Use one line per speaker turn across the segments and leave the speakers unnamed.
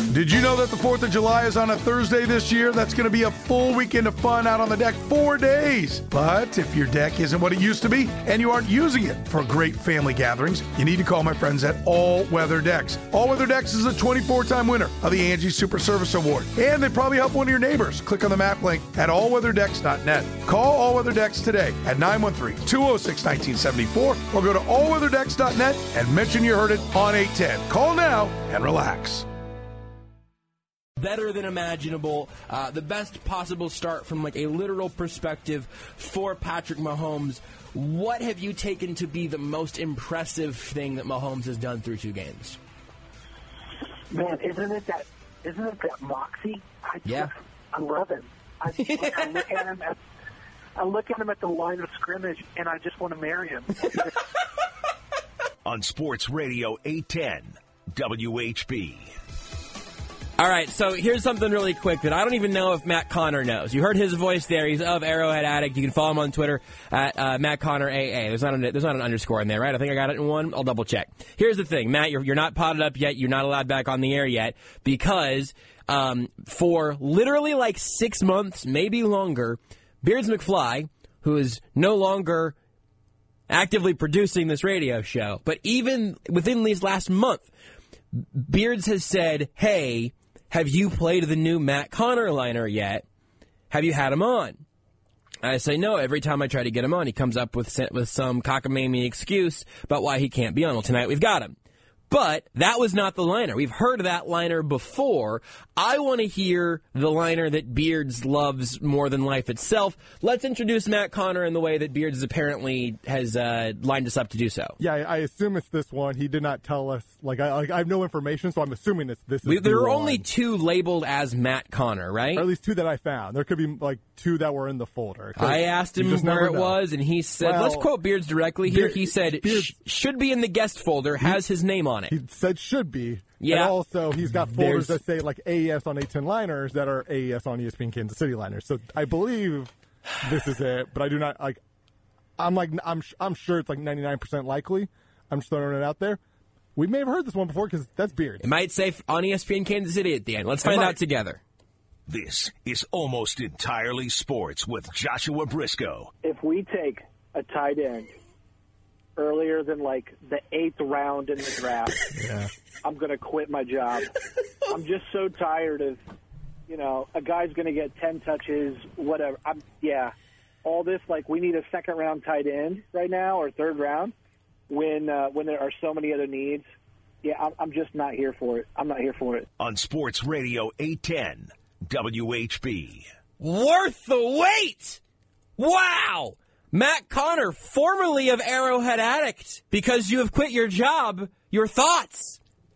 Did you know that the 4th of July is on a Thursday this year? That's going to be a full weekend of fun out on the deck, 4 days. But if your deck isn't what it used to be and you aren't using it for great family gatherings, you need to call my friends at All Weather Decks. All Weather Decks is a 24-time winner of the Angie Super Service Award. And they probably help one of your neighbors. Click on the map link at allweatherdecks.net. Call All Weather Decks today at 913-206-1974 or go to allweatherdecks.net and mention you heard it on 810. Call now and relax.
Better than imaginable, the best possible start from like a literal perspective for Patrick Mahomes. What have you taken to be the most impressive thing that Mahomes has done through 2 games?
Man, isn't it that moxie? I love him. I look at him at the line of scrimmage, and I just want to marry him.
On Sports Radio 810 WHB.
All right, so here's something really quick that I don't even know if Matt Connor knows. You heard his voice there. He's of Arrowhead Addict. You can follow him on Twitter at Matt Connor AA. There's not an underscore in there, right? I think I got it in one. I'll double check. Here's the thing, Matt. You're not potted up yet. You're not allowed back on the air yet because for literally like 6 months, maybe longer, Beards McFly, who is no longer actively producing this radio show, but even within these last month, Beards has said, hey, have you played the new Matt Connor liner yet? Have you had him on? I say no. Every time I try to get him on, he comes up with some cockamamie excuse about why he can't be on. Well, tonight we've got him. But that was not the liner. We've heard that liner before. I want to hear the liner that Beards loves more than life itself. Let's introduce Matt Connor in the way that Beards apparently has lined us up to do so.
Yeah, I assume it's this one. He did not tell us. I have no information, so I'm assuming this is
There are only 2 labeled as Matt Connor, right?
Or at least 2 that I found. There could be 2 that were in the folder.
I asked him where it was, and he said, let's quote Beards directly here. He said, should be in the guest folder, has his name on it.
He said should be.
Yeah.
And also, he's got folders that say AES on 810 liners that are AES on ESPN Kansas City liners. So I believe this is it, but I do not I'm sure it's 99% likely. I'm just throwing it out there. We may have heard this one before because that's Beards.
It might say on ESPN Kansas City at the end. Let's find out together.
This is Almost Entirely Sports with Joshua Briscoe.
If we take a tight end earlier than the 8th round in the draft, I'm going to quit my job. I'm just so tired of, a guy's going to get 10 touches, whatever. All this, we need a 2nd round tight end right now or 3rd round when there are so many other needs. Yeah, I'm just not here for it. I'm not here for it.
On Sports Radio 810 WHB.
Worth the wait! Wow! Matt Connor, formerly of Arrowhead Addict, because you have quit your job, your thoughts?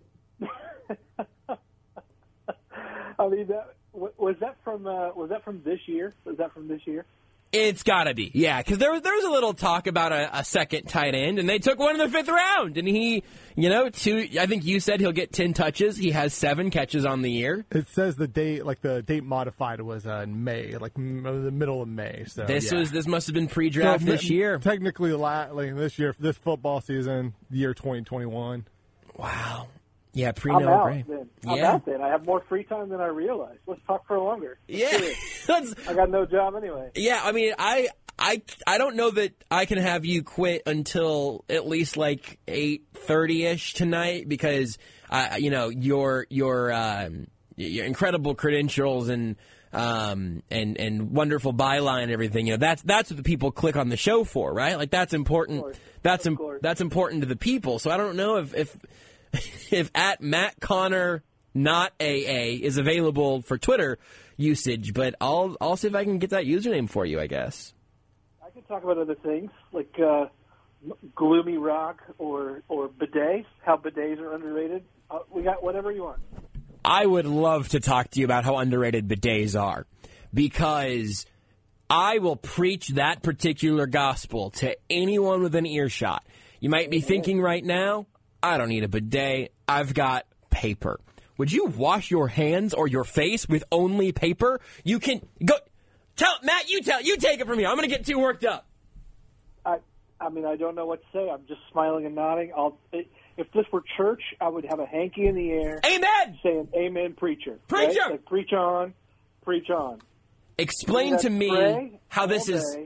I mean, was that from this year? Was that from this year?
It's got to be, yeah, because there was a little talk about a second tight end, and they took one in the 5th round, and he, I think you said he'll get 10 touches. He has 7 catches on the year.
It says the date modified was in May, the middle of May. So
this must have been pre-draft this year.
Technically, this year, this football season, year 2021.
Wow. Yeah, pre-Noah Gray.
I'm out then. I have more free time than I realized. Let's talk for longer.
Yeah.
I got no job anyway.
Yeah, I mean, I don't know that I can have you quit until at least 8:30ish tonight because your incredible credentials and wonderful byline and everything. That's what the people click on the show for, right? That's important. That's important to the people. So I don't know if at Matt Connor not AA is available for Twitter usage, but I'll see if I can get that username for you, I guess.
I could talk about other things like Gloomy Rock or bidets, how bidets are underrated. We got whatever you want.
I would love to talk to you about how underrated bidets are because I will preach that particular gospel to anyone within earshot. You might be thinking right now, I don't need a bidet. I've got paper. Would you wash your hands or your face with only paper? You can go. Matt, you take it from here. I'm going to get too worked up.
I mean, I don't know what to say. I'm just smiling and nodding. If this were church, I would have a hanky in the air.
Amen!
Saying, amen, preacher.
Preacher!
Right? Like, preach on, preach on.
Explain to me how this is...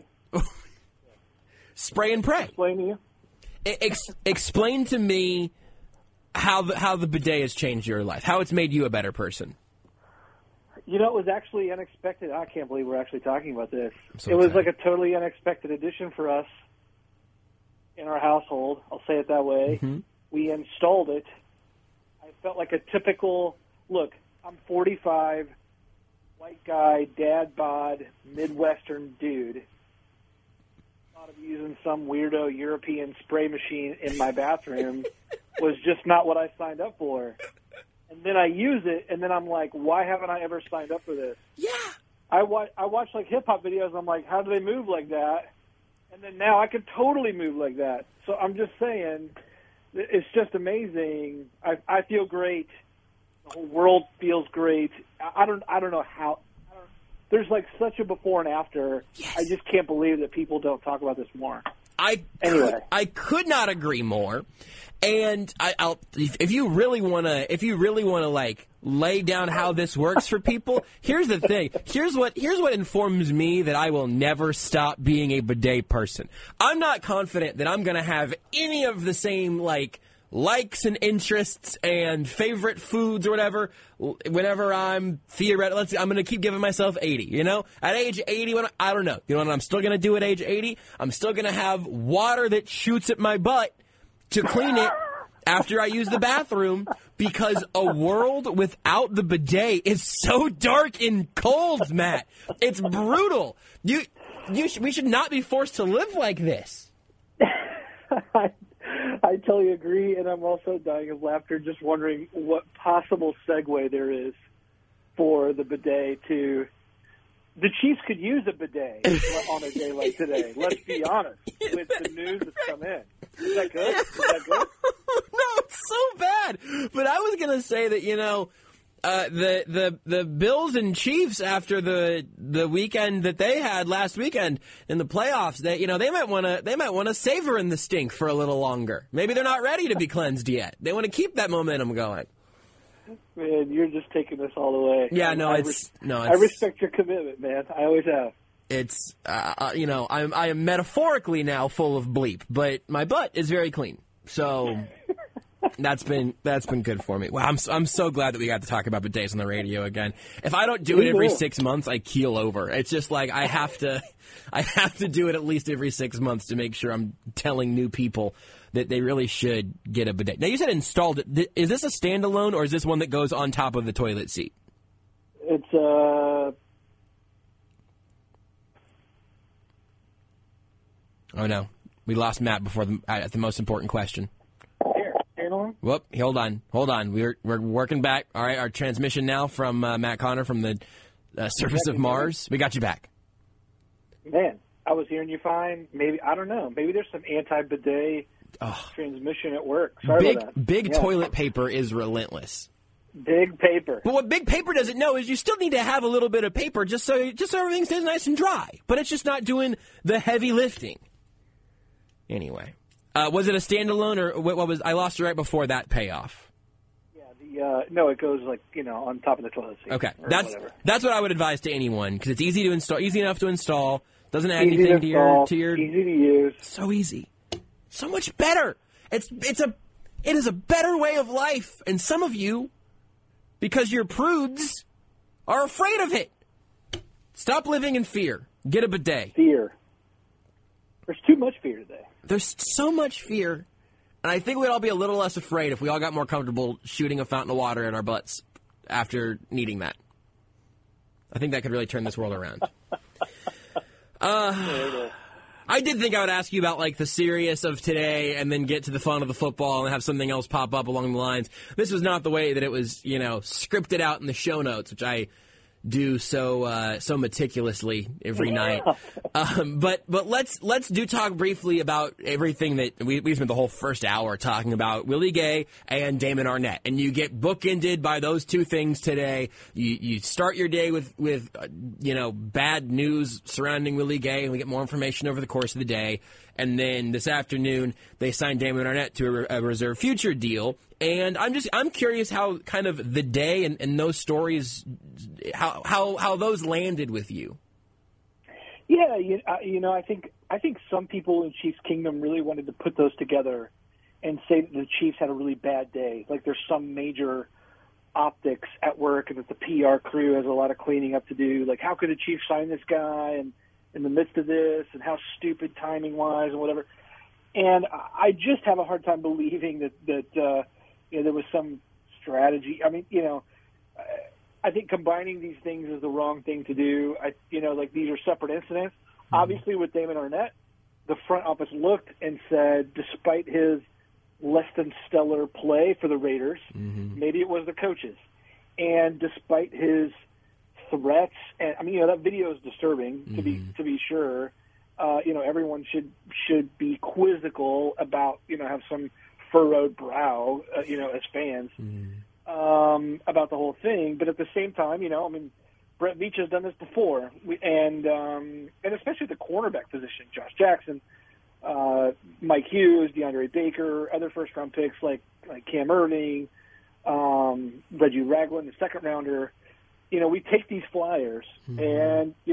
Spray and pray.
Explain to you?
Explain to me how the bidet has changed your life, how it's made you a better person.
You know, it was actually unexpected. I can't believe we're actually talking about this.
So
it was
excited.
like a totally unexpected addition for us in our household. I'll say it that way.
Mm-hmm.
We installed it. I felt like a typical, look, I'm 45, white guy, dad bod, Midwestern dude. Thought of using some weirdo European spray machine in my bathroom was just not what I signed up for. And then I use it, and then I'm like, why haven't I ever signed up for this?
Yeah.
I watch like hip-hop videos, I'm like, how do they move like that? And then now I could totally move like that. So I'm just saying, it's just amazing. I feel great. The whole world feels great. I don't know how. There's like such a before and after.
Yes.
I just can't believe that people don't talk about this more.
I could not agree more. And if you really want to like lay down how this works for people, here's the thing. Here's what informs me that I will never stop being a bidet person. I'm not confident that I'm going to have any of the same likes and interests and favorite foods or whatever whenever I'm theoretical. I'm going to keep giving myself 80, you know? At age 80, I don't know. You know what I'm still going to do at age 80? I'm still going to have water that shoots at my butt to clean it after I use the bathroom, because a world without the bidet is so dark and cold, Matt. It's brutal. We should not be forced to live like this.
I totally agree, and I'm also dying of laughter just wondering what possible segue there is for the bidet to... The Chiefs could use a bidet on a day like today. Let's be honest, with the news that's come in. Is that good?
No, it's so bad. But I was going to say that, you know, the Bills and Chiefs, after the weekend that they had last weekend in the playoffs, they might want to savor in the stink for a little longer. Maybe they're not ready to be cleansed yet. They want to keep that momentum going.
Man, you're just taking this all the way.
Yeah,
I respect your commitment, man. I always have.
It's I am metaphorically now full of bleep, but my butt is very clean. So that's been good for me. Wow, I'm so glad that we got to talk about bidets on the radio again. If I don't do it every 6 months, I keel over. It's just like I have to do it at least every 6 months to make sure I'm telling new people that they really should get a bidet. Now, you said installed it. Is this a standalone, or is this one that goes on top of the toilet seat?
It's
Oh, no. We lost Matt before at the most important question.
standalone.
Whoop, hold on. We're working back. All right, our transmission now from Matt Connor from the surface of Mars. We got you back.
Man, I was hearing you fine. Maybe, I don't know. Maybe there's some anti-bidet transmission at work. Sorry about that.
Big toilet paper is relentless.
Big paper.
But what Big Paper doesn't know is you still need to have a little bit of paper just so everything stays nice and dry. But it's just not doing the heavy lifting. Anyway, was it a standalone, or what was? I lost you right before that payoff.
Yeah, no, it goes on top of the toilet seat.
Okay,
whatever.
That's what I would advise to anyone, because it's easy to install, easy enough to install. Doesn't add anything to your
easy to use.
So easy, so much better. It is a better way of life, and some of you, because you're prudes, are afraid of it. Stop living in fear. Get a bidet.
Fear. There's too much fear today.
There's so much fear, and I think we'd all be a little less afraid if we all got more comfortable shooting a fountain of water in our butts after needing that. I think that could really turn this world around. I did think I would ask you about the serious of today and then get to the fun of the football and have something else pop up along the lines. This was not the way that it was, scripted out in the show notes, which I do so meticulously every night. But let's talk briefly about everything that we spent the whole first hour talking about, Willie Gay and Damon Arnett, and you get bookended by those two things today. You start your day with bad news surrounding Willie Gay, and we get more information over the course of the day. And then this afternoon, they signed Damon Arnett to a reserve future deal. And I'm curious how kind of the day and those stories, how those landed with you.
Yeah, I think some people in Chiefs Kingdom really wanted to put those together and say that the Chiefs had a really bad day. Like there's some major optics at work and that the PR crew has a lot of cleaning up to do. Like how could the Chiefs sign this guy and in the midst of this, and how stupid timing-wise and whatever. And I just have a hard time believing that there was some strategy. I mean, I think combining these things is the wrong thing to do. These are separate incidents. Mm-hmm. Obviously, with Damon Arnett, the front office looked and said, despite his less than stellar play for the Raiders, mm-hmm. maybe it was the coaches, and despite his threats, and that video is disturbing to be sure. Everyone should be quizzical about have some furrowed brow as fans about the whole thing. But at the same time, Brett Veach has done this before, and especially the cornerback position, Josh Jackson, Mike Hughes, DeAndre Baker, other first round picks like Cam Irving, Reggie Ragland, the second rounder. We take these flyers, and, each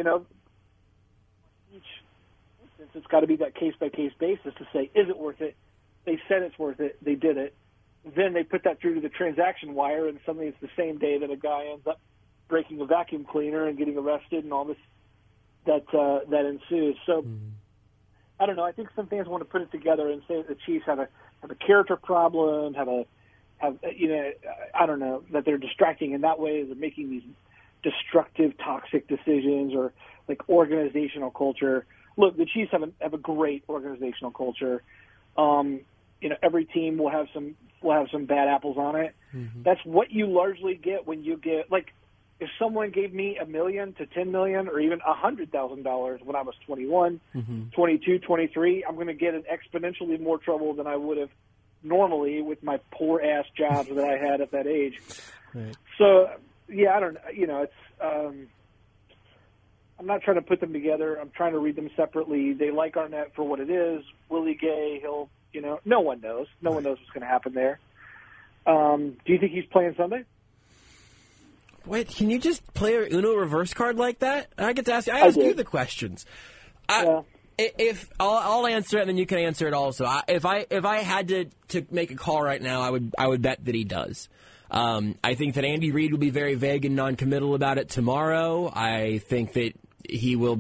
instance, it's got to be that case-by-case basis to say, is it worth it? They said it's worth it. They did it. Then they put that through to the transaction wire, and suddenly it's the same day that a guy ends up breaking a vacuum cleaner and getting arrested and all this that ensues. So, I don't know. I think some fans want to put it together and say that the Chiefs have a character problem, I don't know, that they're distracting in that way, they're making these destructive, toxic decisions, or like organizational culture. Look, the Chiefs have a great organizational culture. Every team will have some bad apples on it. Mm-hmm. That's what you largely get when you get, like, if someone gave me $1 million to $10 million or even $100,000 when I was 21, 22, 23, I'm going to get in exponentially more trouble than I would have normally with my poor ass jobs that I had at that age. Right. So, yeah, I don't know. It's, I'm not trying to put them together. I'm trying to read them separately. They like Arnett for what it is. Willie Gay, no one knows. No one knows what's going to happen there. Do you think he's playing Sunday?
Wait, can you just play an Uno reverse card like that? I get to ask you the questions. If I'll answer it, and then you can answer it also. If I had to make a call right now, I would bet that he does. I think that Andy Reid will be very vague and non-committal about it tomorrow. I think that he will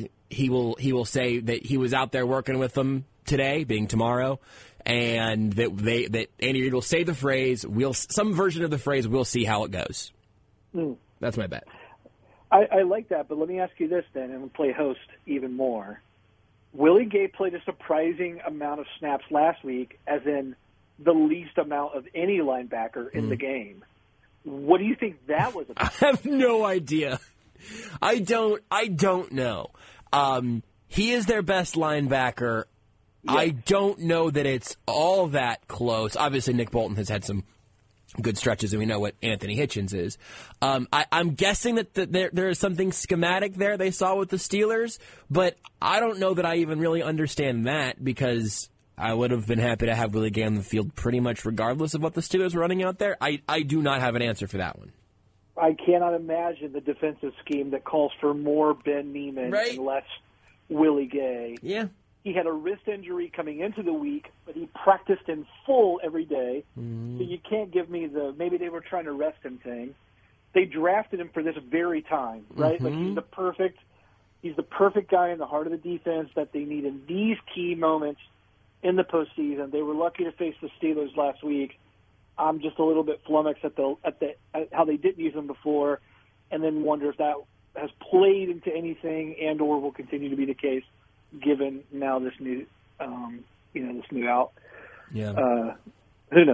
say that he was out there working with them today, being tomorrow, and that Andy Reid will say the phrase, some version of the phrase, we'll see how it goes. That's my bet.
I like that, but let me ask you this then, and we'll play host even more. Willie Gay played a surprising amount of snaps last week, as in the least amount of any linebacker in the game. What do you think that was about?
I have no idea. I don't know. He is their best linebacker. Yeah. I don't know that it's all that close. Obviously, Nick Bolton has had some good stretches, and we know what Anthony Hitchens is. I'm guessing that there is something schematic there they saw with the Steelers, but I don't know that I even really understand that, because I would have been happy to have Willie Gay on the field pretty much regardless of what the Steelers were running out there. I do not have an answer for that one.
I cannot imagine the defensive scheme that calls for more Ben Niemann and less Willie Gay.
Yeah.
He had a wrist injury coming into the week, but he practiced in full every day. So you can't give me maybe they were trying to rest him thing. They drafted him for this very time, right? Like he's the perfect guy in the heart of the defense that they need in these key moments in the postseason. They were lucky to face the Steelers last week. I'm just a little bit flummoxed at how they didn't use him before, and then wonder if that has played into anything and or will continue to be the case given now this new this new out.
Yeah.
Who knows?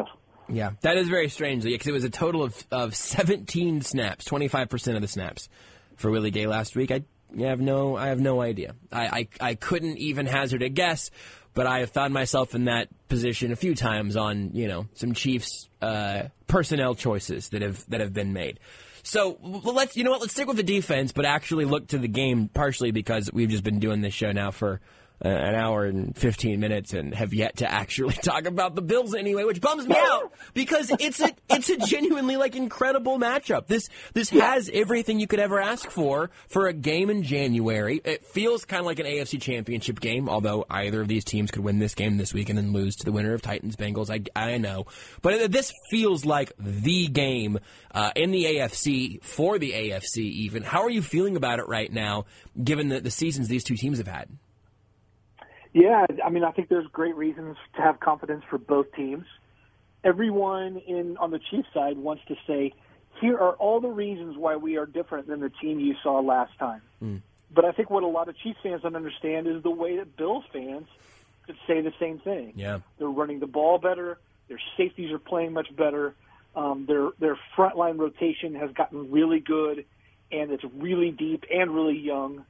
Yeah, that is very strange because it was a total of 17 snaps, 25% of the snaps for Willie Gay last week. I have no idea. I couldn't even hazard a guess, but I have found myself in that position a few times on some Chiefs personnel choices that have been made. So let's stick with the defense, but actually look to the game partially because we've just been doing this show now for an hour and 15 minutes and have yet to actually talk about the Bills anyway, which bums me out because it's a genuinely incredible matchup. This has everything you could ever ask for a game in January. It feels kind of like an AFC Championship game, although either of these teams could win this game this week and then lose to the winner of Titans-Bengals. I know. But this feels like the game in the AFC, for the AFC even. How are you feeling about it right now, given the seasons these two teams have had?
Yeah, I mean, I think there's great reasons to have confidence for both teams. Everyone on the Chiefs side wants to say, here are all the reasons why we are different than the team you saw last time. But I think what a lot of Chiefs fans don't understand is the way that Bills fans could say the same thing.
Yeah.
They're running the ball better. Their safeties are playing much better. Their frontline rotation has gotten really good, and it's really deep and really young.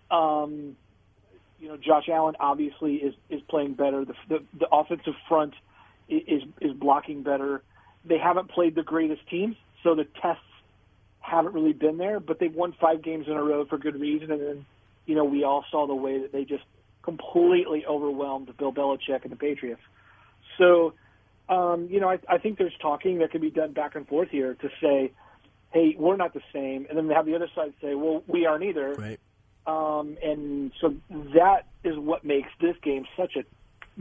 Josh Allen obviously is playing better. The offensive front is blocking better. They haven't played the greatest teams, so the tests haven't really been there, but they've won 5 games in a row for good reason. And then, we all saw the way that they just completely overwhelmed Bill Belichick and the Patriots. So, I think there's talking that can be done back and forth here to say, hey, we're not the same. And then they have the other side say, well, we aren't either.
Right.
And so that is what makes this game such a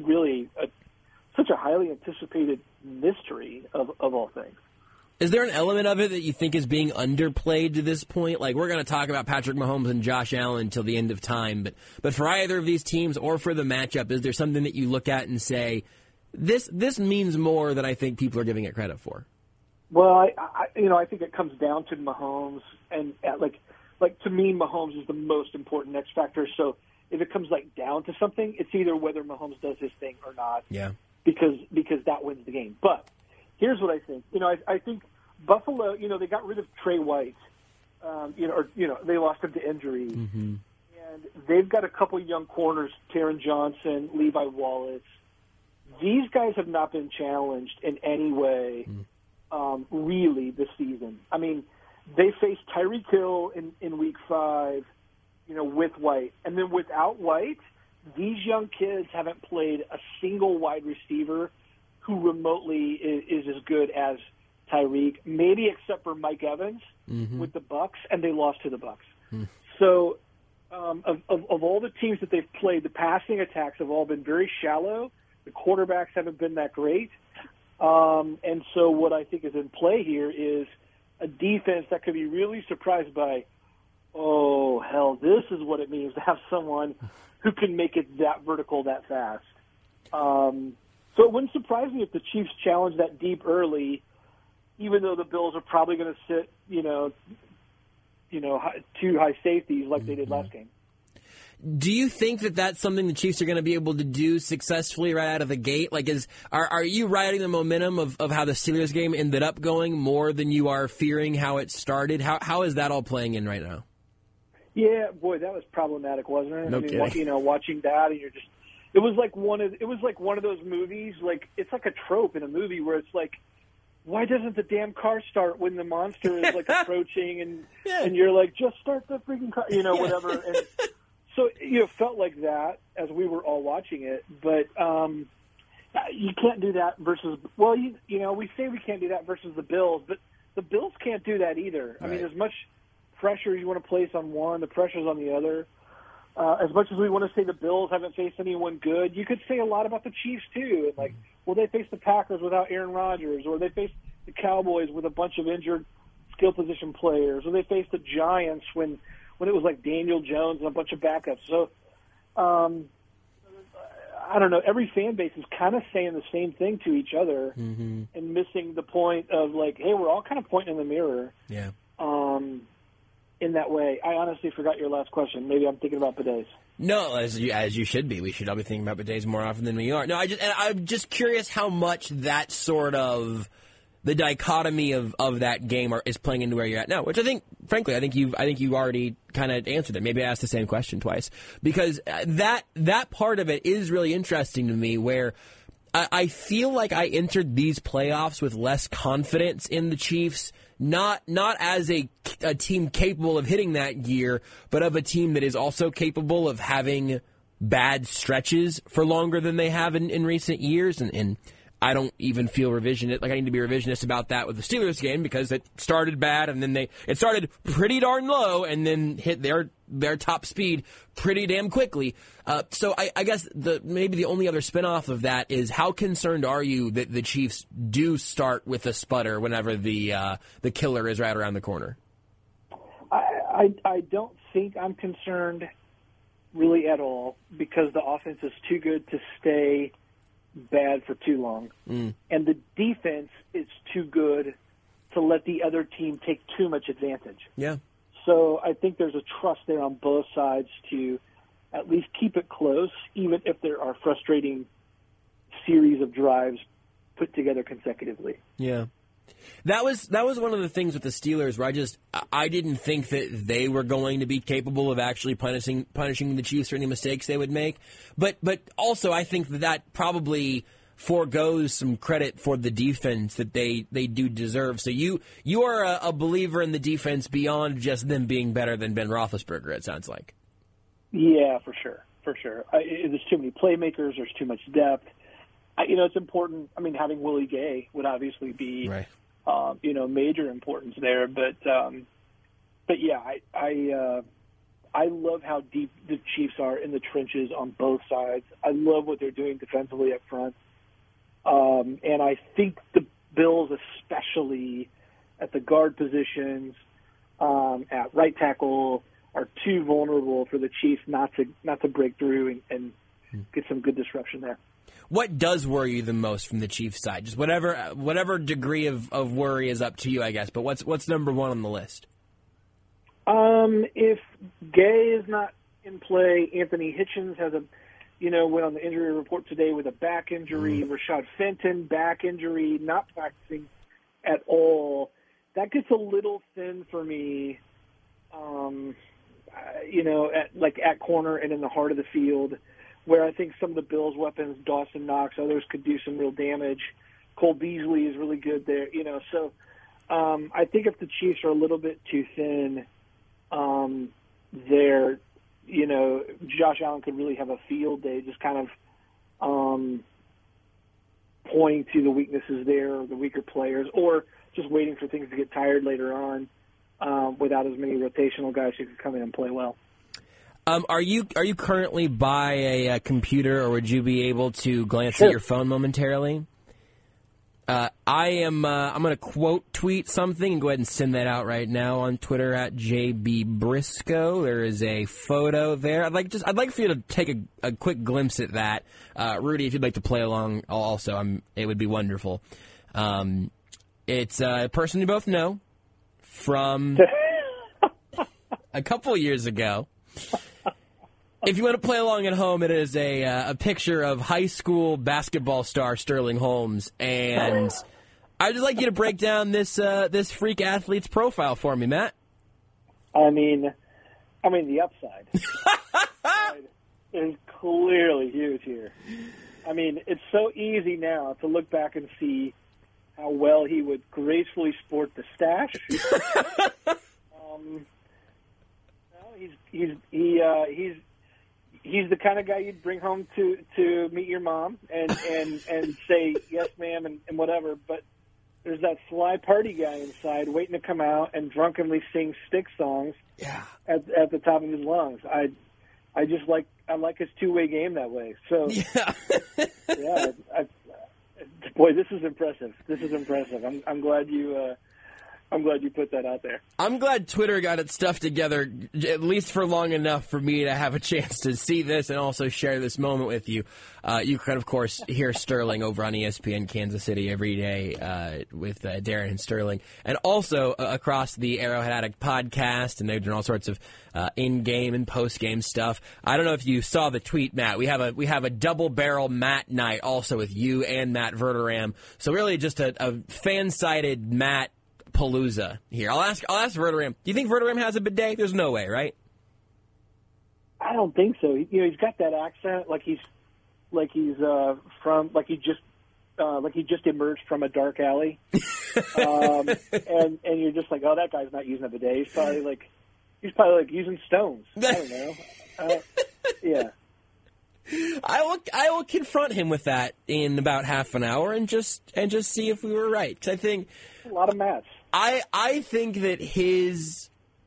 highly anticipated mystery of all things.
Is there an element of it that you think is being underplayed to this point? Like, we're going to talk about Patrick Mahomes and Josh Allen until the end of time, but for either of these teams or for the matchup, is there something that you look at and say, this means more than I think people are giving it credit for?
Well, I think it comes down to Mahomes, and to me, Mahomes is the most important X factor. So if it comes down to something, it's either whether Mahomes does his thing or not.
Yeah.
Because that wins the game. But here's what I think. I think Buffalo, they got rid of Trey White. They lost him to injury.
Mm-hmm.
And they've got a couple young corners, Taron Johnson, Levi Wallace. These guys have not been challenged in any way, really, this season. I mean, they faced Tyreek Hill in Week 5, with White. And then without White, these young kids haven't played a single wide receiver who remotely is as good as Tyreek, maybe except for Mike Evans with the Bucs, and they lost to the Bucs. So of all the teams that they've played, the passing attacks have all been very shallow. The quarterbacks haven't been that great. And so what I think is in play here is a defense that could be really surprised by, oh, hell, this is what it means to have someone who can make it that vertical that fast. So it wouldn't surprise me if the Chiefs challenge that deep early, even though the Bills are probably going to sit, two high safeties like they did last game.
Do you think that that's something the Chiefs are going to be able to do successfully right out of the gate? Are you riding the momentum of how the Steelers game ended up going more than you are fearing how it started? How is that all playing in right now?
Yeah, boy, that was problematic, wasn't it?
No kidding.
Watching that, and it was like one of those movies. It's like a trope in a movie where it's like, why doesn't the damn car start when the monster is approaching, and you're like, just start the freaking car, whatever. And so it felt like that as we were all watching it, but you can't do that versus. Well, we say we can't do that versus the Bills, but the Bills can't do that either. Right. I mean, as much pressure you want to place on one, the pressure's on the other. As much as we want to say the Bills haven't faced anyone good, you could say a lot about the Chiefs too. And they faced the Packers without Aaron Rodgers, or they faced the Cowboys with a bunch of injured skill position players, or they faced the Giants when it was like Daniel Jones and a bunch of backups. So, I don't know. Every fan base is kind of saying the same thing to each other and missing the point of hey, we're all kind of pointing in the mirror.
Yeah.
In that way. I honestly forgot your last question. Maybe I'm thinking about bidets.
No, as you should be. We should all be thinking about bidets more often than we are. No, I'm just curious how much that sort of the dichotomy of that game is playing into where you're at now. Which I think, frankly, I think you already kind of answered it. Maybe I asked the same question twice because that part of it is really interesting to me. Where I feel like I entered these playoffs with less confidence in the Chiefs. Not as a team capable of hitting that gear, but of a team that is also capable of having bad stretches for longer than they have in recent years. And I don't even feel revisionist, like I need to be revisionist about that with the Steelers game because it started bad and then it started pretty darn low and then hit their top speed pretty damn quickly. So I guess maybe the only other spinoff of that is how concerned are you that the Chiefs do start with a sputter whenever the killer is right around the corner?
I don't think I'm concerned really at all because the offense is too good to stay bad for too long. And the defense is too good to let the other team take too much advantage.
Yeah.
So I think there's a trust there on both sides to at least keep it close, even if there are frustrating series of drives put together consecutively.
Yeah. That was one of the things with the Steelers where I didn't think that they were going to be capable of actually punishing the Chiefs for any mistakes they would make. But also I think that probably foregoes some credit for the defense that they do deserve. So you are a believer in the defense beyond just them being better than Ben Roethlisberger, it sounds like.
Yeah, for sure. There's too many playmakers. There's too much depth. It's important. I mean, having Willie Gay would obviously be,
right.
Major importance there. But yeah, I love how deep the Chiefs are in the trenches on both sides. I love what they're doing defensively up front. And I think the Bills, especially at the guard positions, at right tackle, are too vulnerable for the Chiefs not to break through and get some good disruption there.
What does worry you the most from the Chiefs side? Just whatever degree of worry is up to you, I guess. But what's number one on the list?
If Gay is not in play, Anthony Hitchens has went on the injury report today with a back injury. Rashad Fenton, back injury, not practicing at all. That gets a little thin for me, at corner and in the heart of the field, where I think some of the Bills' weapons, Dawson Knox, others could do some real damage. Cole Beasley is really good there, So I think if the Chiefs are a little bit too thin there, Josh Allen could really have a field day, just kind of pointing to the weaknesses there, or the weaker players, or just waiting for things to get tired later on without as many rotational guys who could come in and play well.
Are you currently by a computer, or would you be able to glance at your phone momentarily? I'm going to quote tweet something and go ahead and send that out right now on Twitter at JB Briscoe. There is a photo there. I'd like for you to take a quick glimpse at that. Rudy, if you'd like to play along also, it would be wonderful. It's a person you both know from a couple years ago. If you want to play along at home, it is a picture of high school basketball star Sterling Holmes, and I'd just like you to break down this freak athlete's profile for me, Matt.
I mean the upside is clearly huge here. I mean, it's so easy now to look back and see how well he would gracefully sport the stash. He's the kind of guy you'd bring home to meet your mom and say yes, ma'am, and whatever. But there's that sly party guy inside waiting to come out and drunkenly sing Styx songs at the top of his lungs. I like his two-way game that way. So boy, this is impressive. I'm glad you I'm glad you put that out there.
I'm glad Twitter got its stuff together, at least for long enough for me to have a chance to see this and also share this moment with you. You can, of course, hear Sterling over on ESPN Kansas City every day with Darren and Sterling, and also across the Arrowhead Addict podcast, and they're doing all sorts of in-game and post-game stuff. I don't know if you saw the tweet, Matt. We have a double-barrel Matt night also with you and Matt Verderam. So really just a fan-sided Matt Palooza here. I'll ask Verderam. Do you think Verderam has a bidet? There's no way, right?
I don't think so. He's got that accent, like he just emerged from a dark alley, and you're just like, oh, that guy's not using a bidet. He's probably like using stones. I don't know. Yeah.
I will confront him with that in about half an hour and just see if we were right. 'Cause I think
a lot of mats.
I think that his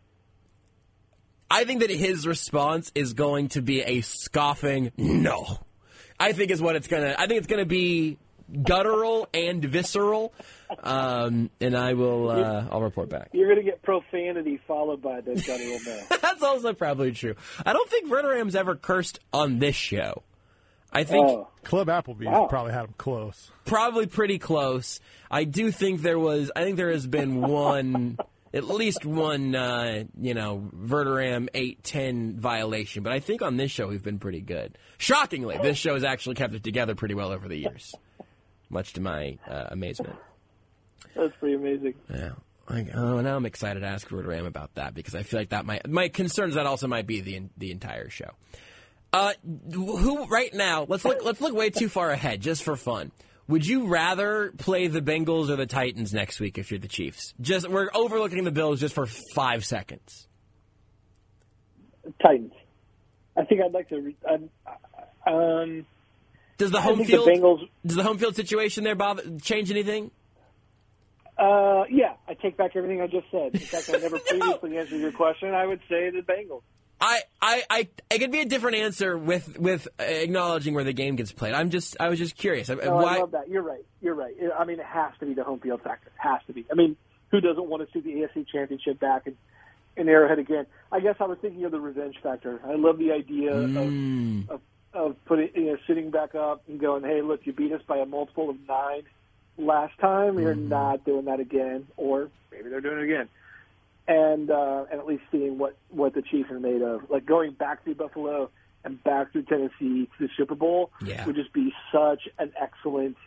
response is going to be a scoffing no. I think it's going to be guttural and visceral, and I'll report back.
You're going to get profanity followed by the guttural no.
That's also probably true. I don't think Verderam's ever cursed on this show. I think
Club Applebee's probably had him close.
Probably pretty close. I do think there has been one, at least one, Verderam 8-10 violation. But I think on this show we've been pretty good. Shockingly, this show has actually kept it together pretty well over the years, much to my amazement.
That's pretty amazing.
Yeah. Now I'm excited to ask Verderam about that because I feel like that my concern is that also might be the entire show. Who right now? Let's look way too far ahead just for fun. Would you rather play the Bengals or the Titans next week if you're the Chiefs? We're overlooking the Bills just for 5 seconds.
Titans. I think I'd like to.
Does the home field situation there change anything?
Yeah, I take back everything I just said. In fact, I never previously answered your question. I would say the Bengals.
It could be a different answer with acknowledging where the game gets played. I was just curious.
I love that. You're right. I mean, it has to be the home field factor. It has to be. I mean, who doesn't want to see the AFC Championship back in Arrowhead again? I guess I was thinking of the revenge factor. I love the idea of putting, sitting back up and going, hey, look, you beat us by a multiple of 9 last time. You're not doing that again, or maybe they're doing it again. And at least seeing what the Chiefs are made of. Like going back through Buffalo and back through Tennessee to the Super Bowl would just be such an excellent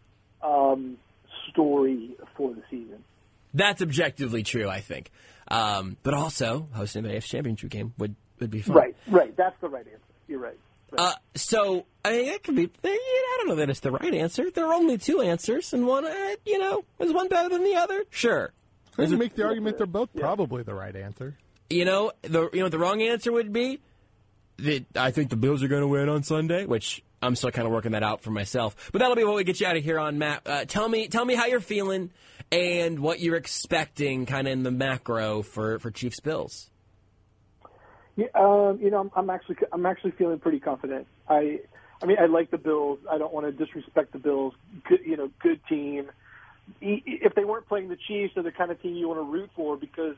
story for the season.
That's objectively true, I think. But also, hosting the AFC Championship game would be fun.
Right. That's the right answer. You're right.
So, I mean, it could be, I don't know that it's the right answer. There are only 2 answers, and one, is one better than the other? Sure.
You can make the argument they're both probably the right answer.
The wrong answer would be that I think the Bills are going to win on Sunday, which I'm still kind of working that out for myself. But that'll be what we get you out of here on, Matt. Tell me how you're feeling and what you're expecting kind of in the macro for Chiefs Bills.
Yeah, I'm actually feeling pretty confident. I mean, I like the Bills. I don't want to disrespect the Bills. Good team. If they weren't playing the Chiefs, they're the kind of team you want to root for because,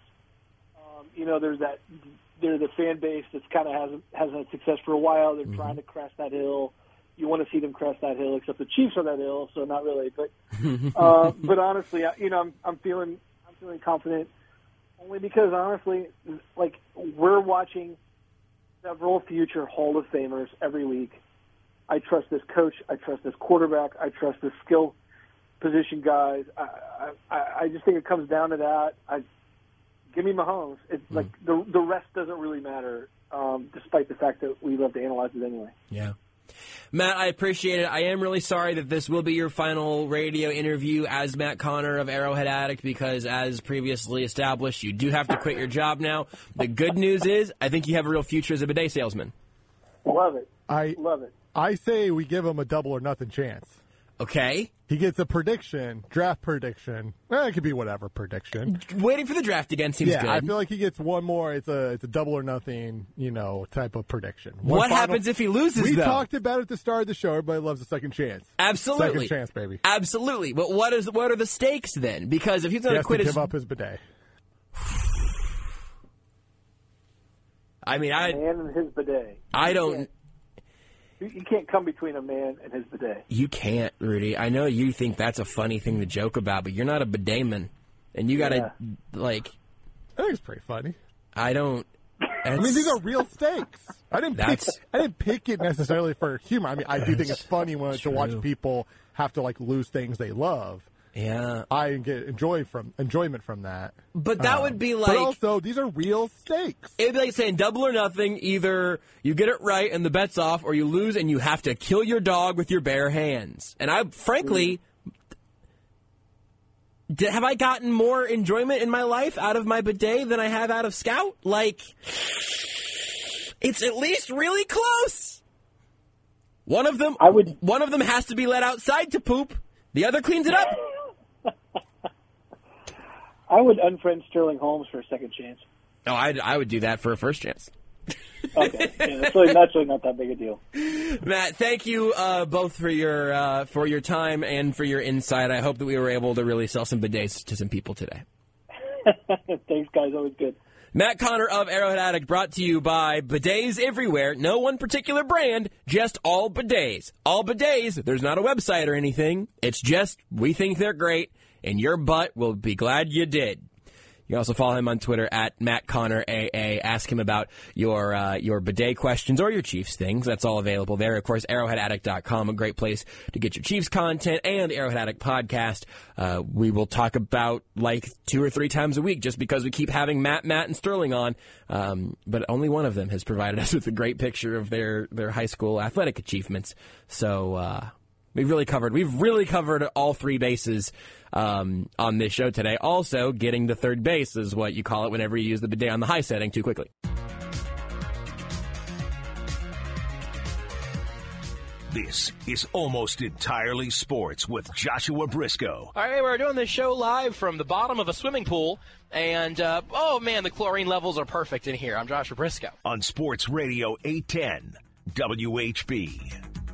they're the fan base that's kind of hasn't had success for a while. They're trying to crest that hill. You want to see them crest that hill, except the Chiefs are that hill, so not really. But but honestly, I'm feeling confident only because honestly, like we're watching several future Hall of Famers every week. I trust this coach. I trust this quarterback. I trust this skill position guys. I just think it comes down to that. Give me Mahomes. It's like the rest doesn't really matter, despite the fact that we love to analyze it anyway.
Yeah. Matt, I appreciate it. I am really sorry that this will be your final radio interview as Matt Connor of Arrowhead Addict because, as previously established, you do have to quit your job now. The good news is I think you have a real future as a bidet salesman.
Love it.
Love it. I say we give him a double or nothing chance.
Okay.
He gets a prediction, draft prediction. Well, it could be whatever prediction.
Waiting for the draft again seems good.
I feel like he gets one more. It's a double or nothing, type of prediction.
What happens if he loses,
We
though?
talked about it at the start of the show. Everybody loves a second chance.
Absolutely.
Second chance, baby.
Absolutely. But what are the stakes then? Because if he's going
He has
quit
to give up his bidet.
I mean,
Man and his bidet.
I don't...
You can't come between a man and his bidet.
You can't, Rudy. I know you think that's a funny thing to joke about, but you're not a bidetman. And you got to,
I think it's pretty funny.
I don't...
I mean, these are real stakes. I didn't pick it necessarily for humor. I mean, I do think it's funny to watch people have to, lose things they love.
Yeah.
I get enjoyment from that.
But that would be like...
But also, these are real stakes.
It'd be like saying double or nothing. Either you get it right and the bet's off, or you lose and you have to kill your dog with your bare hands. And I, frankly... have I gotten more enjoyment in my life out of my bidet than I have out of Scout? It's at least really close. One of them has to be let outside to poop. The other cleans it up.
I would unfriend Sterling Holmes for a second chance.
No, I would do that for a first chance.
Okay, that's really not that big a deal.
Matt, thank you both for your time and for your insight. I hope that we were able to really sell some bidets to some people today.
Thanks, guys. Always good.
Matt Connor of Arrowhead Addict, brought to you by Bidets Everywhere. No one particular brand, just all bidets. All bidets, there's not a website or anything. It's just, we think they're great, and your butt will be glad you did. You can also follow him on Twitter at MattConnorAA. Ask him about your bidet questions or your Chiefs things. That's all available there. Of course, arrowheadaddict.com, a great place to get your Chiefs content, and the Arrowhead Addict podcast. We will talk about 2 or 3 times a week just because we keep having Matt, and Sterling on. But only one of them has provided us with a great picture of their high school athletic achievements. So we've really covered all 3 bases on this show today. Also, getting to third base is what you call it whenever you use the bidet on the high setting too quickly.
This is Almost Entirely Sports with Joshua Briscoe.
All right, we're doing this show live from the bottom of a swimming pool, and, oh, man, the chlorine levels are perfect in here. I'm Joshua Briscoe.
On Sports Radio 810, WHB.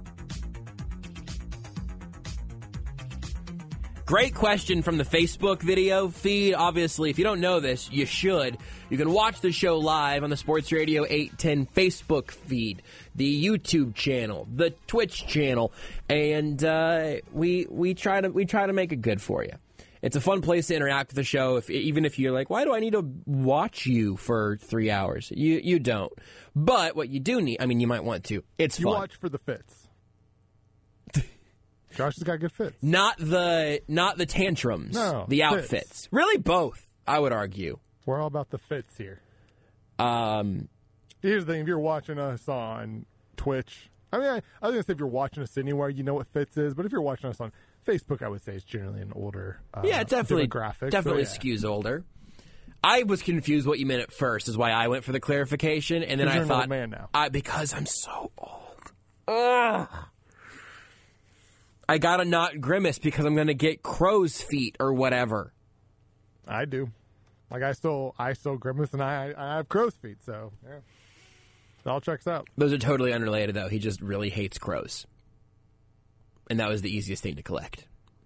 Great question from the Facebook video feed. Obviously, if you don't know this, you should. You can watch the show live on the Sports Radio 810 Facebook feed, the YouTube channel, the Twitch channel, and we try to make it good for you. It's a fun place to interact with the show, even if you're like, why do I need to watch you for 3 hours? You don't. But what you do need, you might want to. It's fun.
You watch for the fits. Josh has got good fits.
Not the tantrums.
No,
the
fits.
outfits. Really both, I would argue.
We're all about the fits here. Here's the thing. If you're watching us on Twitch, I was going to say if you're watching us anywhere, you know what fits is. But if you're watching us on Facebook, I would say it's generally an older demographic.
Definitely skews older. I was confused what you meant at first, is why I went for the clarification. And then I
you're
thought,
an old man now.
because I'm so old. Ugh. I gotta not grimace because I'm gonna get crow's feet or whatever.
I do. I still grimace and I have crow's feet, so yeah. It all checks out.
Those are totally unrelated, though. He just really hates crows. And that was the easiest thing to collect.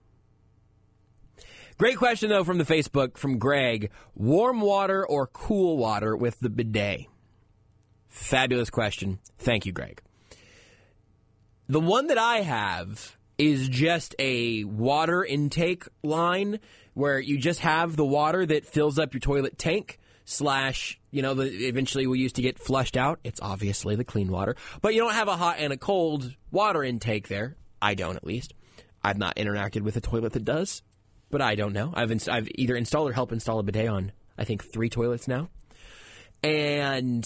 Great question, though, from the Facebook, from Greg. Warm water or cool water with the bidet? Fabulous question. Thank you, Greg. The one that I have is just a water intake line where you just have the water that fills up your toilet tank / eventually we used to get flushed out. It's obviously the clean water. But you don't have a hot and a cold water intake there. I don't, at least. I've not interacted with a toilet that does, but I don't know. I've either installed or helped install a bidet on, I think, 3 toilets now. And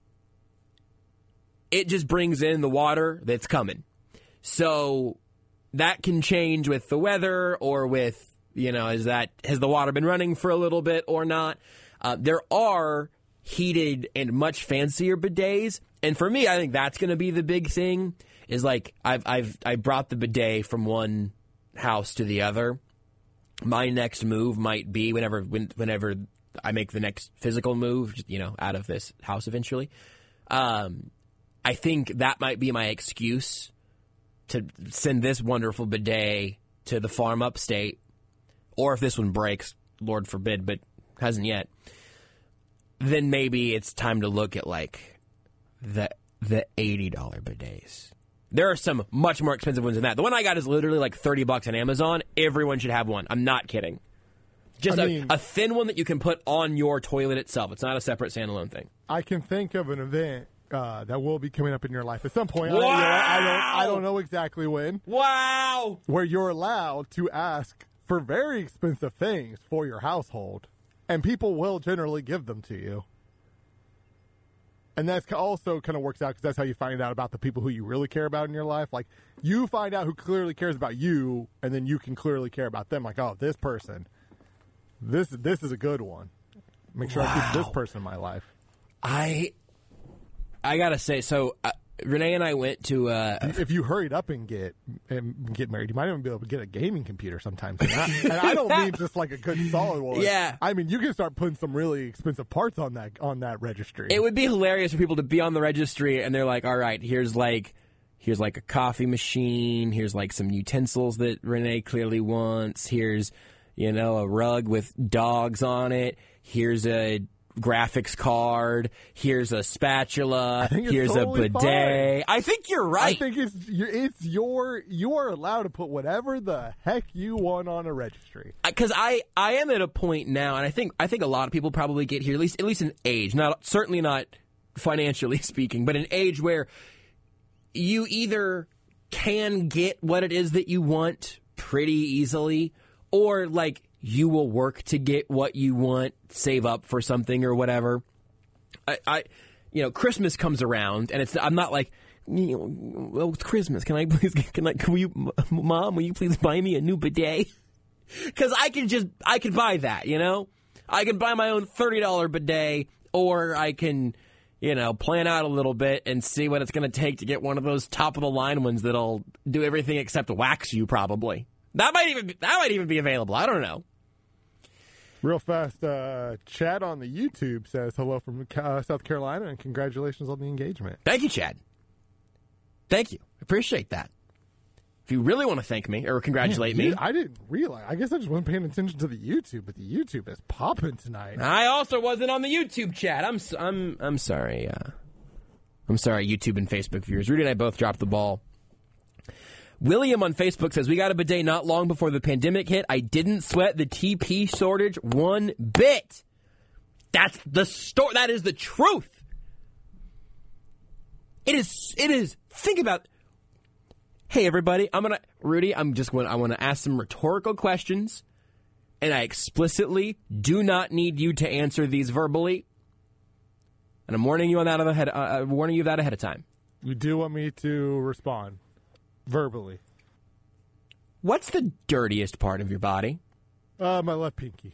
it just brings in the water that's coming. So that can change with the weather or with, has the water been running for a little bit or not? There are heated and much fancier bidets. And for me, I think that's going to be the big thing, is like I brought the bidet from one house to the other. My next move might be whenever I make the next physical move, out of this house eventually. I think that might be my excuse to send this wonderful bidet to the farm upstate, or if this one breaks, Lord forbid, but hasn't yet, then maybe it's time to look at like the $80 bidets. There are some much more expensive ones than that. The one I got is literally like $30 on Amazon. Everyone should have one. I'm not kidding. Just a thin one that you can put on your toilet itself. It's not a separate standalone thing.
I can think of an event that will be coming up in your life at some point.
Wow!
I don't know exactly when.
Wow!
Where you're allowed to ask for very expensive things for your household, and people will generally give them to you. And that also kind of works out because that's how you find out about the people who you really care about in your life. Like, you find out who clearly cares about you, and then you can clearly care about them. Like, oh, this person, this is a good one. Make sure I keep this person in my life.
I gotta say, so Renee and I went to.
If you hurried up and get married, you might even be able to get a gaming computer sometimes. And I don't mean just like a good solid one.
Yeah,
I mean you can start putting some really expensive parts on that registry.
It would be hilarious for people to be on the registry and they're like, "All right, here's like a coffee machine. Here's like some utensils that Renee clearly wants. Here's a rug with dogs on it. Here's a graphics card. Here's a spatula. Here's
totally
a bidet."
Fine.
I think you're right.
I think you are allowed to put whatever the heck you want on a registry.
Because I am at a point now, and I think a lot of people probably get here, at least an age, certainly not financially speaking, but an age where you either can get what it is that you want pretty easily, or like you will work to get what you want, save up for something or whatever. Christmas comes around, and I'm not like, well, it's Christmas. Mom, will you please buy me a new bidet? Because I can buy that, I can buy my own $30 bidet, or I can, plan out a little bit and see what it's going to take to get one of those top of the line ones that'll do everything except wax you, probably. That might even be available. I don't know.
Real fast, Chad on the YouTube says hello from South Carolina and congratulations on the engagement.
Thank you, Chad. Thank you. Appreciate that. If you really want to thank me or congratulate me.
I didn't realize. I guess I just wasn't paying attention to the YouTube, but the YouTube is popping tonight.
I also wasn't on the YouTube chat. I'm sorry. I'm sorry, YouTube and Facebook viewers. Rudy and I both dropped the ball. William on Facebook says, we got a bidet not long before the pandemic hit. I didn't sweat the TP shortage one bit. That's the story. That is the truth. It is. Think about. Hey, everybody. I want to ask some rhetorical questions, and I explicitly do not need you to answer these verbally. And I'm warning you of that ahead of time.
You do want me to respond verbally.
What's the dirtiest part of your body?
My left pinky.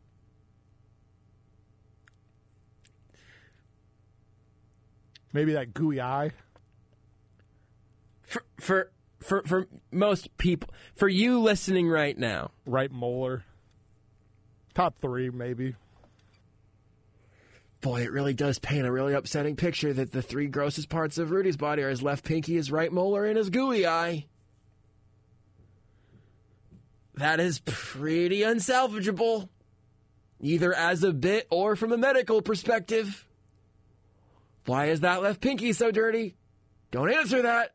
Maybe that gooey eye.
For most people, for you listening right now,
right molar. Top 3, maybe.
Boy, it really does paint a really upsetting picture that the 3 grossest parts of Rudy's body are his left pinky, his right molar, and his gooey eye. That is pretty unsalvageable, either as a bit or from a medical perspective. Why is that left pinky so dirty? Don't answer that.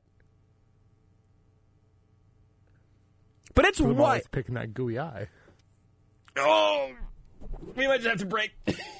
But it's
what?
what?
Picking that gooey eye.
Oh, we might just have to break.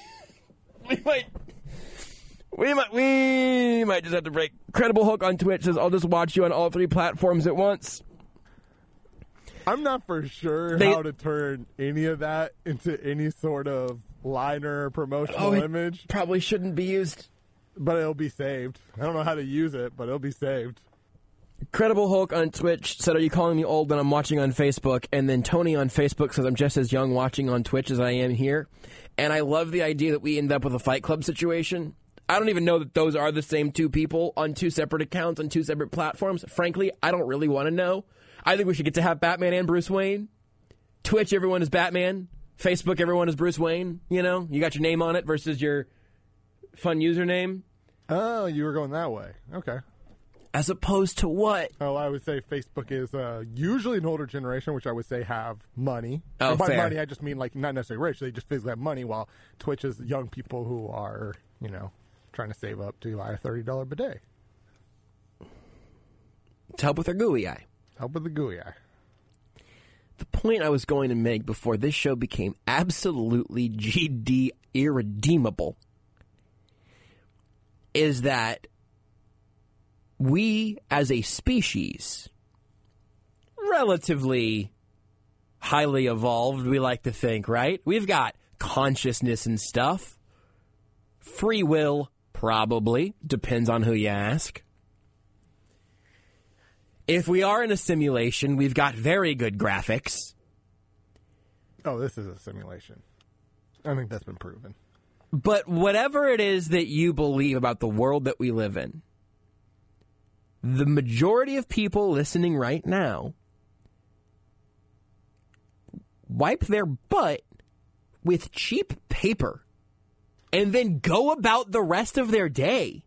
We might just have to break. Credible Hook on Twitch says, I'll just watch you on all 3 platforms at once.
I'm not for sure how to turn any of that into any sort of liner or promotional image.
Probably shouldn't be used.
But it'll be saved. I don't know how to use it, but it'll be saved.
Credible Hulk on Twitch said, are you calling me old when I'm watching on Facebook? And then Tony on Facebook says, I'm just as young watching on Twitch as I am here. And I love the idea that we end up with a Fight Club situation. I don't even know that those are the same two people on two separate accounts on two separate platforms. Frankly, I don't really want to know. I think we should get to have Batman and Bruce Wayne. Twitch, everyone is Batman. Facebook, everyone is Bruce Wayne. You know, you got your name on it versus your fun username.
Oh, you were going that way. Okay.
As opposed to what?
Oh, I would say Facebook is usually an older generation, which I would say have money.
Oh,
and by
fair.
money, I just mean like not necessarily rich. They just physically have money, while Twitch is young people who are, trying to save up to buy a $30 bidet.
To help with their gooey eye.
Help with the gooey eye.
The point I was going to make before this show became absolutely GD irredeemable is that we, as a species, relatively highly evolved, we like to think, right? We've got consciousness and stuff. Free will, probably. Depends on who you ask. If we are in a simulation, we've got very good graphics.
Oh, this is a simulation. I think that's been proven.
But whatever it is that you believe about the world that we live in, the majority of people listening right now wipe their butt with cheap paper and then go about the rest of their day.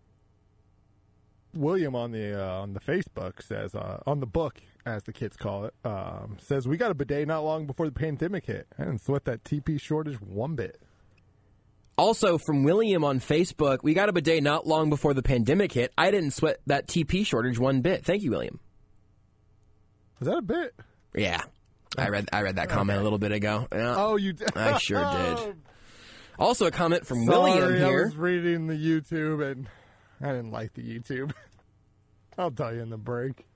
William on the Facebook says, on the book, as the kids call it, says, we got a bidet not long before the pandemic hit. I didn't sweat that TP shortage one bit.
Also, from William on Facebook, we got a bidet not long before the pandemic hit. I didn't sweat that TP shortage one bit. Thank you, William.
Was that a bit?
Yeah. I read that comment a little bit ago. Yeah.
Oh, you did?
I sure did. Also, a comment from
Sorry,
William here.
I was reading the YouTube, and I didn't like the YouTube. I'll tell you in the break.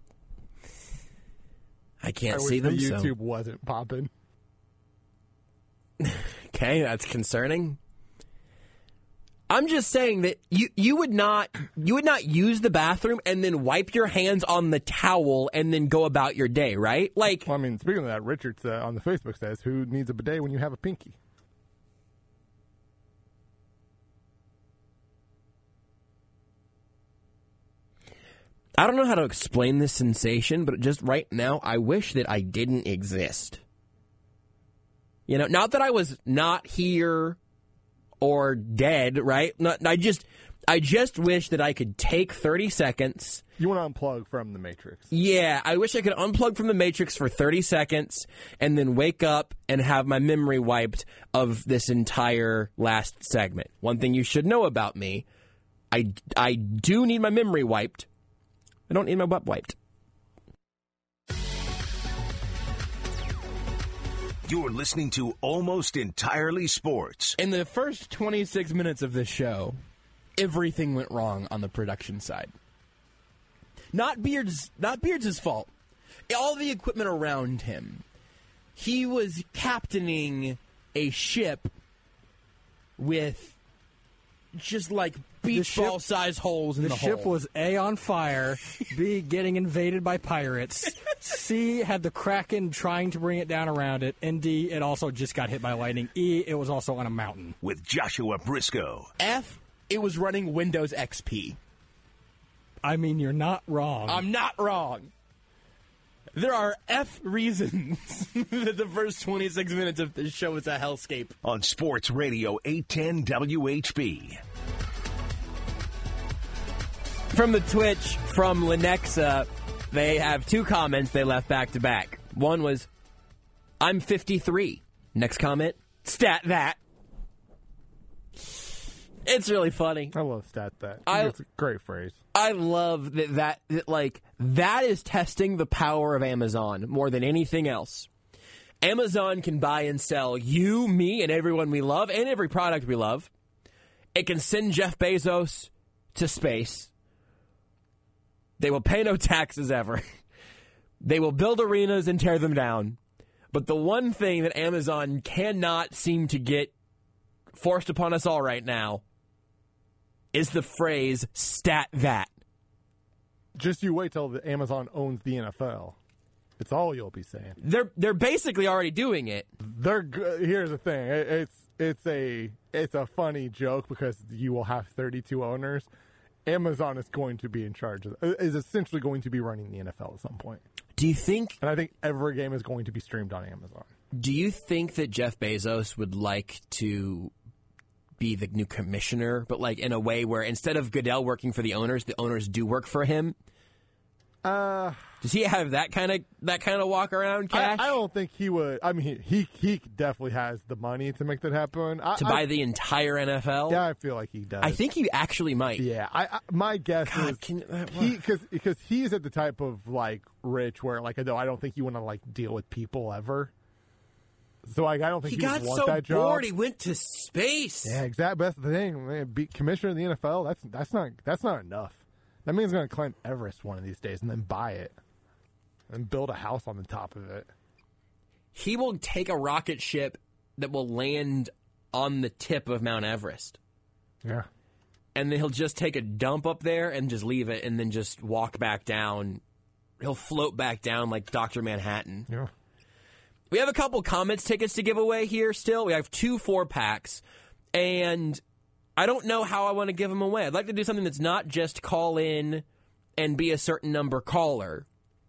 I can't
I
see
wish
them.
the
So.
YouTube wasn't popping.
Okay, that's concerning. I'm just saying that you would not use the bathroom and then wipe your hands on the towel and then go about your day, right? Like,
Well, I mean, speaking of that, Richard on the Facebook says, who needs a bidet when you have a pinky?
I don't know how to explain this sensation, but just right now, I wish that I didn't exist. You know, not that I was not here or dead, right? I just wish that I could take 30 seconds.
You want to unplug from the Matrix.
Yeah, I wish I could unplug from the Matrix for 30 seconds and then wake up and have my memory wiped of this entire last segment. One thing you should know about me, I do need my memory wiped. I don't need my butt wiped.
You're listening to Almost Entirely Sports.
In the first 26 minutes of this show, everything went wrong on the production side. Not Beards' fault. All the equipment around him. He was captaining a ship with just like beach ball size holes in the hull.
The ship was A, on fire, B, getting invaded by pirates, C, had the Kraken trying to bring it down around it, and D, it also just got hit by lightning. E, it was also on a mountain.
With Joshua Briscoe.
F, it was running Windows XP.
I mean, you're not wrong.
I'm not wrong. There are F reasons that the first 26 minutes of this show is a hellscape.
On Sports Radio 810 WHB.
From the Twitch, from Lenexa, they have two comments they left back to back. One was, I'm 53. Next comment, stat that. It's really funny.
I love stat that. It's a great phrase.
I love that is testing the power of Amazon more than anything else. Amazon can buy and sell you, me, and everyone we love, and every product we love. It can send Jeff Bezos to space. They will pay no taxes ever. They will build arenas and tear them down. But the one thing that Amazon cannot seem to get forced upon us all right now is the phrase, stat that.
Just you wait till the Amazon owns the NFL. It's all you'll be saying.
They're basically already doing it.
Here's the thing. it's a funny joke because you will have 32 owners. Amazon is going to be in charge is essentially going to be running the NFL at some point.
Do you think?
And I think every game is going to be streamed on Amazon.
Do you think that Jeff Bezos would like to be the new commissioner, but like in a way where instead of Goodell working for the owners do work for him? Does he have that kind of walk around cash?
I don't think he would. I mean, he definitely has the money to make that happen.
To buy the entire NFL?
Yeah, I feel like he does.
I think he actually might.
Yeah, my guess is because he's at the type of like rich where like I don't think you want to like deal with people ever. So like I don't think
he got
want
so
that job.
bored he went to space.
Yeah, exactly. That's the thing. Man, be commissioner of the NFL. That's not enough. That means he's going to climb Everest one of these days and then buy it and build a house on the top of it.
He will take a rocket ship that will land on the tip of Mount Everest.
Yeah.
And then he'll just take a dump up there and just leave it and then just walk back down. He'll float back down like Dr. Manhattan.
Yeah.
We have a couple Comets tickets to give away here still. We have 2 4-packs. And I don't know how I want to give them away. I'd like to do something that's not just call in and be a certain number caller.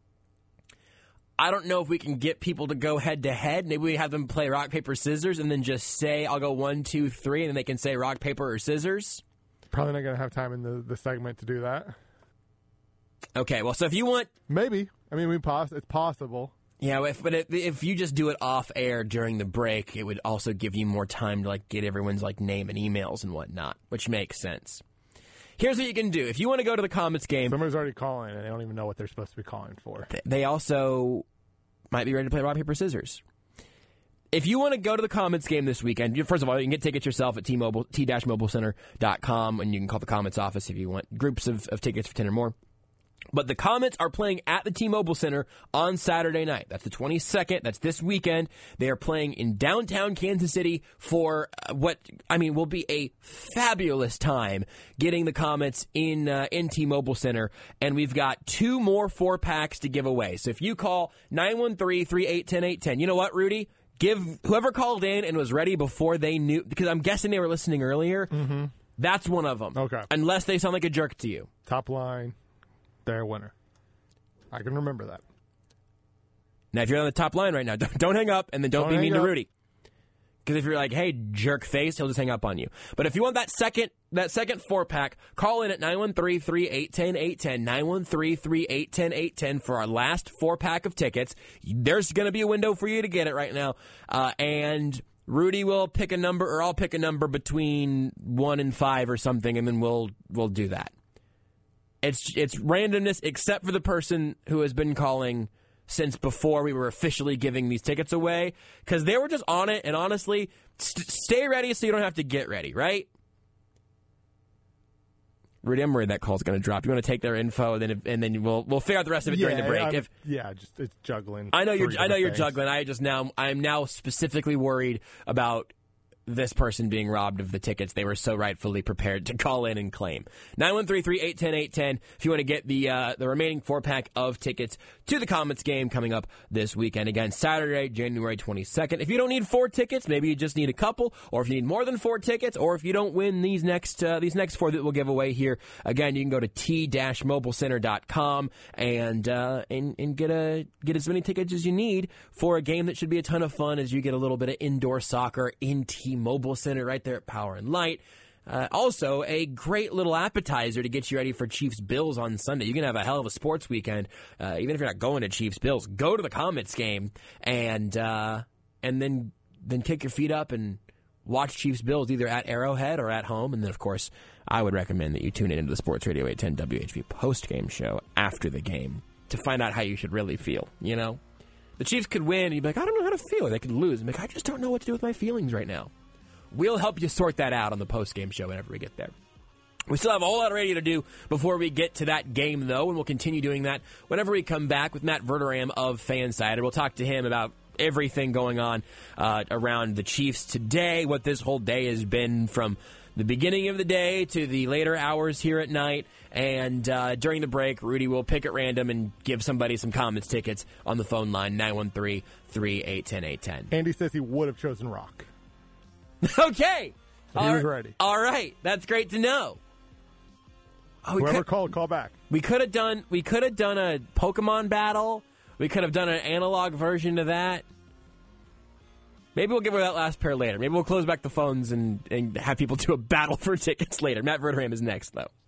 I don't know if we can get people to go head-to-head. Maybe we have them play rock, paper, scissors, and then just say, I'll go 1, 2, 3, and then they can say rock, paper, or scissors.
Probably not going to have time in the segment to do that.
Okay, well, so if you want...
Maybe. I mean, it's possible.
Yeah, if you just do it off air during the break, it would also give you more time to like get everyone's like name and emails and whatnot, which makes sense. Here's what you can do: if you want to go to the Comets game,
somebody's already calling and they don't even know what they're supposed to be calling for.
They also might be ready to play rock, paper, scissors. If you want to go to the Comets game this weekend, first of all, you can get tickets yourself at t-mobilecenter.com, and you can call the Comets office if you want groups of tickets for 10 or more. But the Comets are playing at the T-Mobile Center on Saturday night. That's the 22nd. That's this weekend. They are playing in downtown Kansas City for will be a fabulous time getting the Comets in T-Mobile Center. And we've got 2 more 4-packs to give away. So if you call 913-381-0810, you know what, Rudy? Give whoever called in and was ready before they knew, because I'm guessing they were listening earlier.
Mm-hmm.
That's one of them.
Okay.
Unless they sound like a jerk to you.
Top line. They're a winner. I can remember that.
Now, if you're on the top line right now, don't hang up, and then don't be mean to Rudy. Because if you're like, hey, jerk face, he'll just hang up on you. But if you want that second 4-pack, call in at 913-381-0810, 913-381-0810 for our last 4-pack of tickets. There's going to be a window for you to get it right now. And Rudy will pick a number, or I'll pick a number between 1 and 5 or something, and then we'll do that. It's randomness, except for the person who has been calling since before we were officially giving these tickets away, because they were just on it. And honestly, stay ready so you don't have to get ready, right? Rudy, I'm worried that call's going to drop. You want to take their info, and then we'll figure out the rest of it during the break.
It's juggling.
I know you're juggling. I'm now specifically worried about this person being robbed of the tickets they were so rightfully prepared to call in and claim. 913-381-0810 if you want to get the remaining 4-pack of tickets to the Comets game coming up this weekend. Again, Saturday, January 22nd. If you don't need 4 tickets, maybe you just need a couple, or if you need more than 4 tickets, or if you don't win these next 4 that we'll give away here, again, you can go to t-mobilecenter.com and get as many tickets as you need for a game that should be a ton of fun as you get a little bit of indoor soccer in T-Mobile Center right there at Power and Light. Also, a great little appetizer to get you ready for Chiefs-Bills on Sunday. You can have a hell of a sports weekend, even if you're not going to Chiefs-Bills. Go to the Comets game and then kick your feet up and watch Chiefs-Bills either at Arrowhead or at home. And then, of course, I would recommend that you tune in into the Sports Radio 810 WHB post-game show after the game to find out how you should really feel, you know? The Chiefs could win, and you'd be like, I don't know how to feel. Or they could lose, and be like, I just don't know what to do with my feelings right now. We'll help you sort that out on the post-game show whenever we get there. We still have a whole lot of radio to do before we get to that game, though, and we'll continue doing that whenever we come back with Matt Verderam of Fansided. We'll talk to him about everything going on around the Chiefs today, what this whole day has been from the beginning of the day to the later hours here at night. And during the break, Rudy will pick at random and give somebody some Comets tickets on the phone line, 913-381-0810.
Andy says he would have chosen Rock.
Okay.
So he was ready.
All right. That's great to know. Oh,
Whoever called, call back.
We could have done a Pokemon battle. We could have done an analog version of that. Maybe we'll give her that last pair later. Maybe we'll close back the phones and have people do a battle for tickets later. Matt Verderham is next, though.